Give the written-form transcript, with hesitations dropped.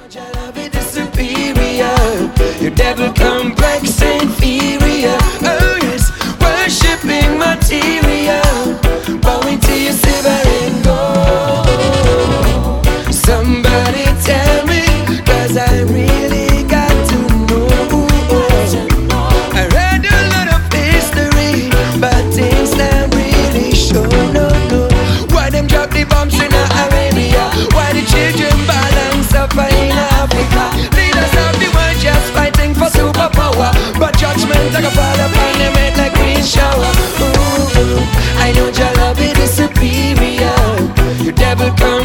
Your love it is superior. Your devil complex inferior. Oh yes, worshipping material, bowing to your silver and gold. Somebody tell me, 'cause I really got to know. I read a lot of history, but things not really show. No. Why them drop the bombs in Arabia? Why the children balance suffer in Africa? Leaders of the world just fighting for superpower, but judgment like a fall upon them head like rain shower. Ooh, I know your love it is superior. Your devil come